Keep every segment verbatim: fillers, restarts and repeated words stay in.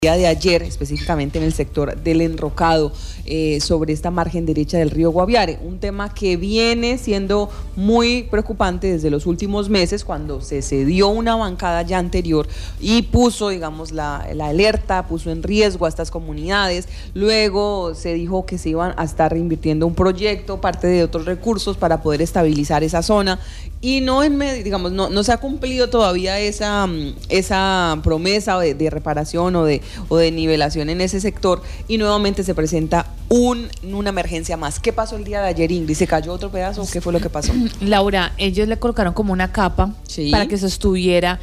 día de ayer, específicamente en el sector del Enrocado, eh, sobre esta margen derecha del río Guaviare, un tema que viene siendo muy preocupante desde los últimos meses, cuando se cedió una bancada ya anterior y puso, digamos, la, la alerta, puso en riesgo a estas comunidades. Luego se dijo que se iban a estar reinvirtiendo un proyecto, parte de otros recursos para poder estabilizar esa zona, y no, en, digamos, no, no se ha cumplido todavía esa, esa promesa de, de reparación o de o de nivelación en ese sector, y nuevamente se presenta un, una emergencia más. ¿Qué pasó el día de ayer, Ingrid? ¿Se cayó otro pedazo o qué fue lo que pasó? Laura, ellos le colocaron como una capa, ¿sí?, para que sostuviera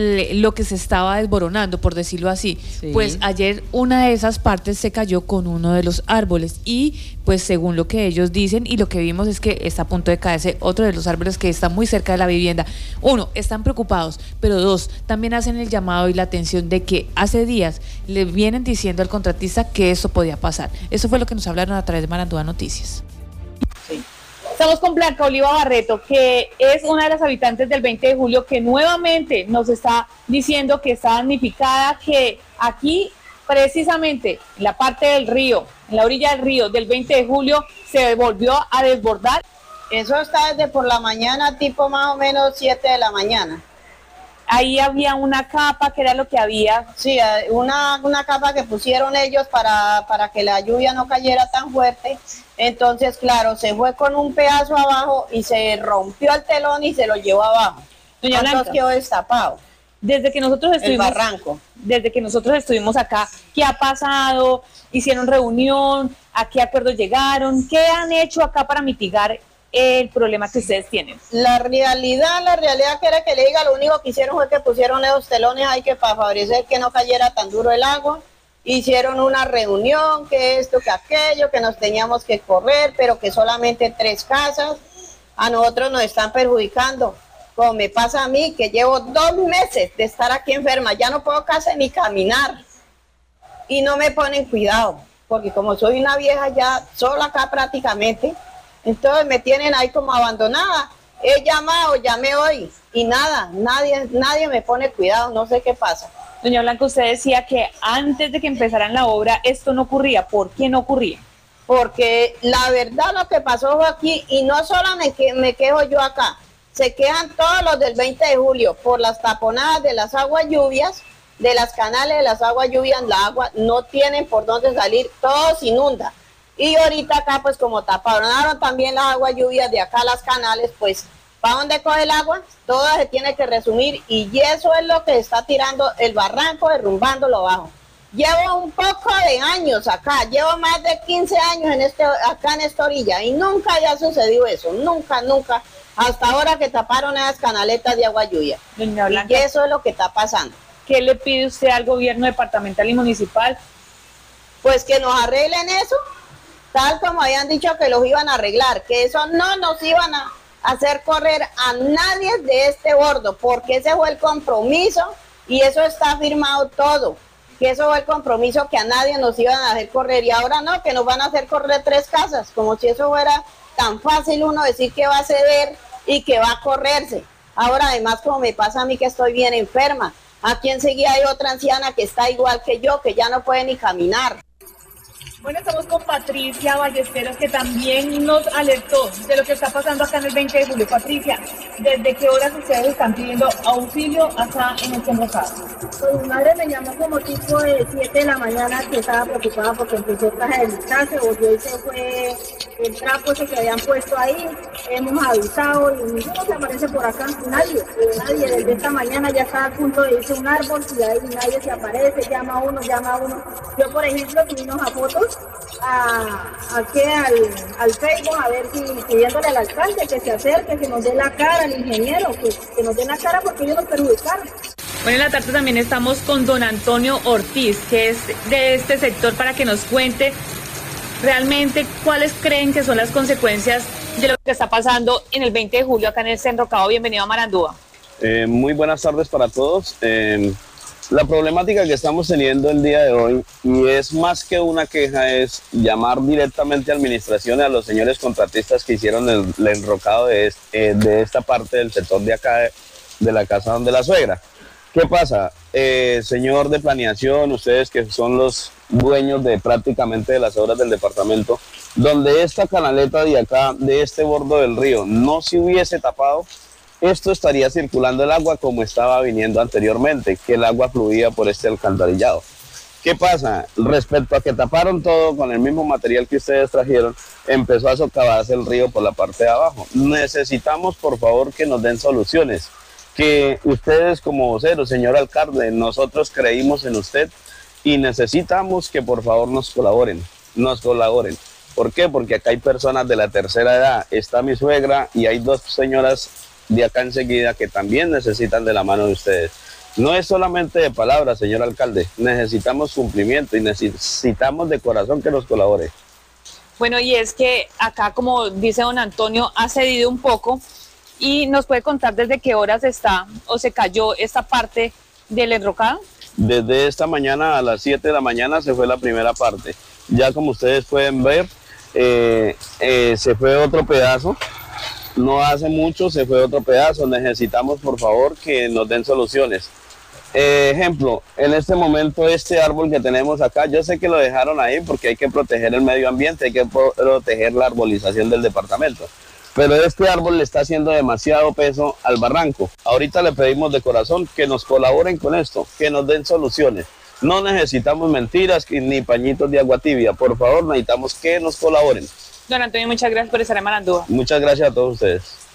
lo que se estaba desboronando, por decirlo así. Sí. Pues ayer una de esas partes se cayó con uno de los árboles y pues según lo que ellos dicen y lo que vimos es que está a punto de caerse otro de los árboles que está muy cerca de la vivienda. Uno, están preocupados, pero dos, también hacen el llamado y la atención de que hace días le vienen diciendo al contratista que eso podía pasar. Eso fue lo que nos hablaron a través de Marandúa Noticias. Sí. Estamos con Blanca Oliva Barreto, que es una de las habitantes del veinte de julio, que nuevamente nos está diciendo que está damnificada, que aquí precisamente en la parte del río, en la orilla del río del veinte de julio, se volvió a desbordar. Eso está desde por la mañana, tipo más o menos siete de la mañana. Ahí había una capa, que era lo que había. Sí, una, una capa que pusieron ellos para, para que la lluvia no cayera tan fuerte. Entonces, claro, se fue con un pedazo abajo y se rompió el telón y se lo llevó abajo. Doña Blanca, entonces quedó destapado. Desde que nosotros estuvimos, el barranco. Desde que nosotros estuvimos acá, ¿qué ha pasado? ¿Hicieron reunión? ¿A qué acuerdos llegaron? ¿Qué han hecho acá para mitigar el problema que ustedes tienen? La realidad, la realidad que era que le diga, lo único que hicieron fue que pusieron esos telones ahí que para favorecer que no cayera tan duro el agua. Hicieron una reunión, que esto, que aquello, que nos teníamos que correr, pero que solamente tres casas a nosotros nos están perjudicando. Como me pasa a mí, que llevo dos meses de estar aquí enferma, ya no puedo casi ni caminar. Y no me ponen cuidado, porque como soy una vieja ya sola acá prácticamente, entonces me tienen ahí como abandonada. He llamado, llamé hoy y nada, nadie, nadie me pone cuidado, no sé qué pasa. Doña Blanca, usted decía que antes de que empezaran la obra esto no ocurría. ¿Por qué no ocurría? Porque la verdad lo que pasó fue aquí, y no solo me, que, me quejo yo acá, se quejan todos los del veinte de julio por las taponadas de las aguas lluvias, de las canales de las aguas lluvias, la agua no tienen por dónde salir, todo se inunda. Y ahorita acá, pues como taparon también las aguas lluvias de acá, las canales, pues, ¿para dónde coge el agua? Todo se tiene que resumir, y eso es lo que está tirando el barranco, derrumbándolo abajo. Llevo un poco de años acá, llevo más de quince años en este, acá en esta orilla, y nunca había sucedido eso, nunca, nunca, hasta ahora que taparon esas canaletas de agua lluvia. Doña Blanca, y eso es lo que está pasando. ¿Qué le pide usted al gobierno departamental y municipal? Pues que nos arreglen eso, tal como habían dicho que los iban a arreglar, que eso no nos iban a hacer correr a nadie de este bordo, porque ese fue el compromiso y eso está firmado todo, que eso fue el compromiso, que a nadie nos iban a hacer correr, y ahora no, que nos van a hacer correr tres casas, como si eso fuera tan fácil uno decir que va a ceder y que va a correrse. Ahora además, como me pasa a mí que estoy bien enferma, aquí enseguida hay otra anciana que está igual que yo, que ya no puede ni caminar. Bueno, estamos con Patricia Ballesteros, que también nos alertó de lo que está pasando acá en el veinte de julio. Patricia, ¿desde qué horas ustedes están pidiendo auxilio acá en el Enrocado? Pues mi madre me llamó como tipo de siete de la mañana, que estaba preocupada porque empezó a traje de casa, se volvió y se fue el trapo ese que habían puesto ahí. Hemos avisado y ninguno se aparece por acá, nadie, nadie. Desde esta mañana ya está a punto de irse un árbol y ahí nadie se aparece, llama a uno, llama a uno. Yo, por ejemplo, subimos a fotos a, aquí al, al Facebook, a ver si pidiéndole al alcalde que se acerque, que nos dé la cara, al ingeniero, que, que nos dé la cara porque ellos nos perjudicaron. Bueno, en la tarde también estamos con don Antonio Ortiz, que es de este sector, para que nos cuente realmente cuáles creen que son las consecuencias de lo que está pasando en el veinte de julio acá en el Enrocado. Bienvenido a Marandúa. Eh, muy buenas tardes para todos. Eh, La problemática que estamos teniendo el día de hoy, y es más que una queja, es llamar directamente a administración y a los señores contratistas que hicieron el, el enrocado de, este, de esta parte del sector de acá, de, de la casa donde la suegra. ¿Qué pasa? Eh, señor de planeación, ustedes que son los dueños de prácticamente de las obras del departamento, donde esta canaleta de acá, de este borde del río, no se hubiese tapado, esto estaría circulando el agua como estaba viniendo anteriormente, que el agua fluía por este alcantarillado. ¿Qué pasa? Respecto a que taparon todo con el mismo material que ustedes trajeron, empezó a socavarse el río por la parte de abajo. Necesitamos, por favor, que nos den soluciones. Que ustedes como voceros, señor alcalde, nosotros creímos en usted y necesitamos que por favor nos colaboren, nos colaboren. ¿Por qué? Porque acá hay personas de la tercera edad, está mi suegra y hay dos señoras de acá enseguida que también necesitan de la mano de ustedes. No es solamente de palabras, señor alcalde, necesitamos cumplimiento y necesitamos de corazón que nos colabore. Bueno, y es que acá, como dice don Antonio, ha cedido un poco. ¿Y nos puede contar desde qué horas está o se cayó esta parte del enrocado? Desde esta mañana a las siete de la mañana se fue la primera parte. Ya como ustedes pueden ver, eh, eh, se fue otro pedazo. No hace mucho se fue otro pedazo. Necesitamos, por favor, que nos den soluciones. Eh, ejemplo, en este momento este árbol que tenemos acá, yo sé que lo dejaron ahí porque hay que proteger el medio ambiente, hay que proteger la arbolización del departamento. Pero este árbol le está haciendo demasiado peso al barranco. Ahorita le pedimos de corazón que nos colaboren con esto, que nos den soluciones. No necesitamos mentiras ni pañitos de agua tibia. Por favor, necesitamos que nos colaboren. Don Antonio, muchas gracias por estar en Marandúa. Muchas gracias a todos ustedes.